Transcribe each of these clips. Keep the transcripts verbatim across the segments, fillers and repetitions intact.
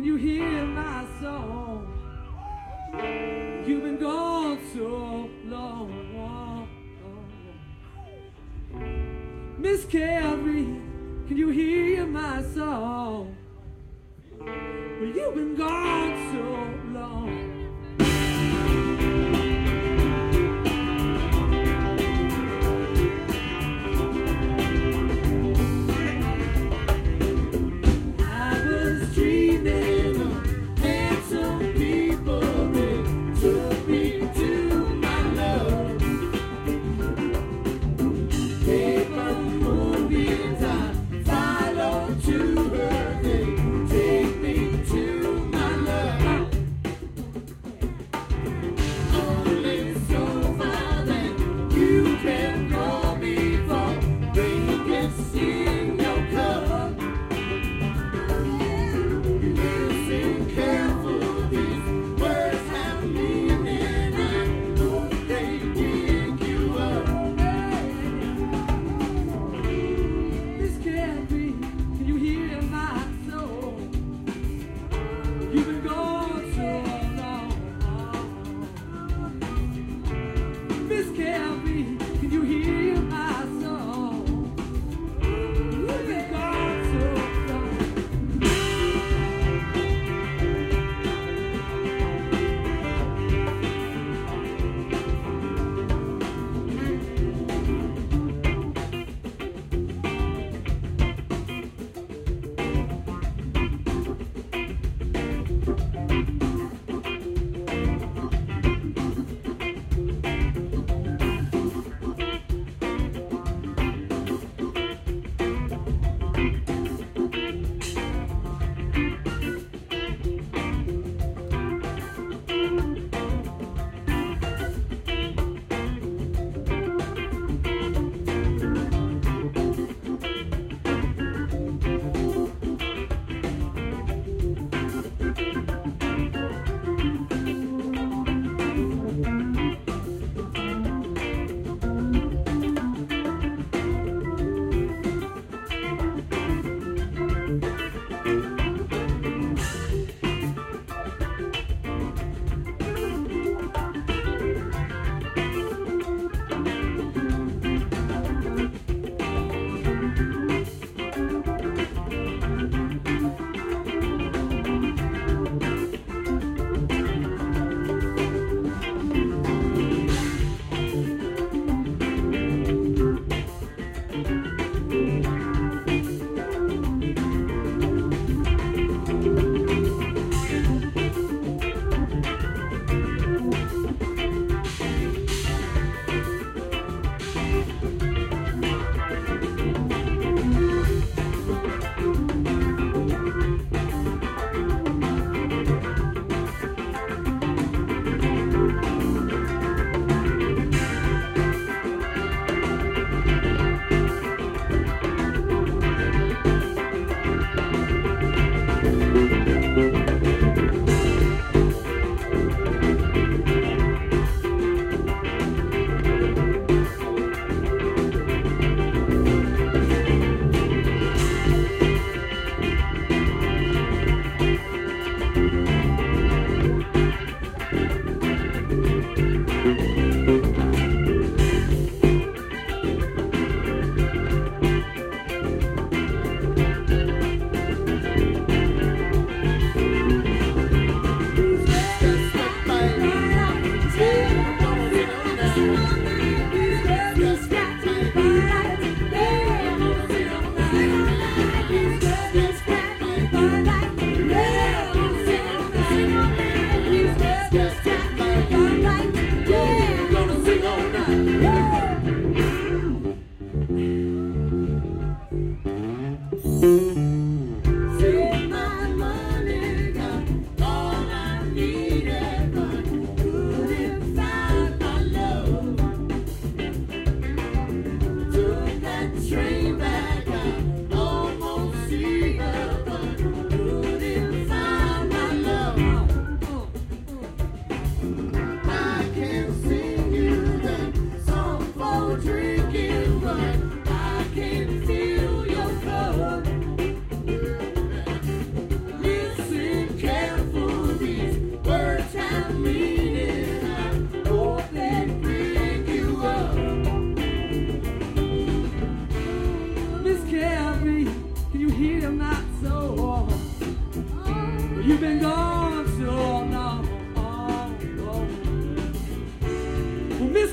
you hear my song? You've been gone so long. Miss Carrie, can you hear my song? Well, you've been gone so long. To her, they take me to my love.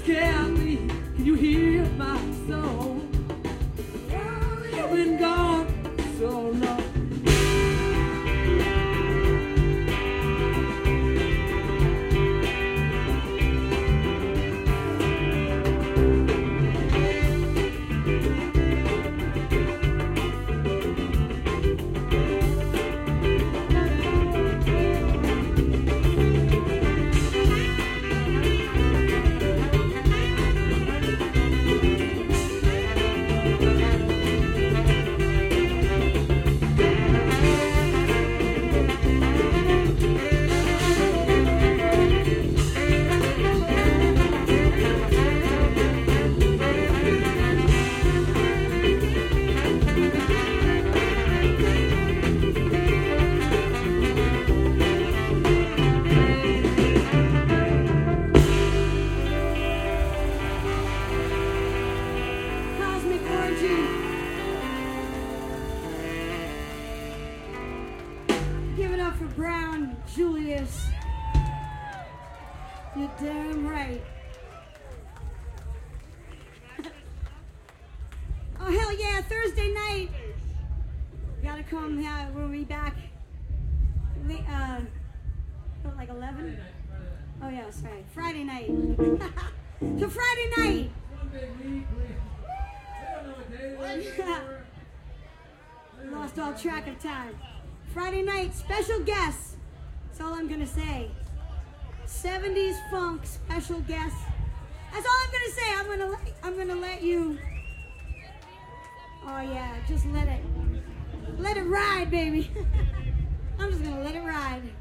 scared me. Can you hear my song? Oh, you've been gone so long. Give it up for Brown Julius. You're damn right. Oh, hell yeah, Thursday night. Gotta come, yeah, we'll be back. Uh, what, like eleven? Oh, yeah, sorry. Friday night. So Friday night. Lost all track of time. Friday night, special guests. That's all I'm gonna say. seventies funk special guests. That's all I'm gonna say. I'm gonna let, I'm gonna let you. Oh yeah, just let it, let it ride, baby. I'm just gonna let it ride.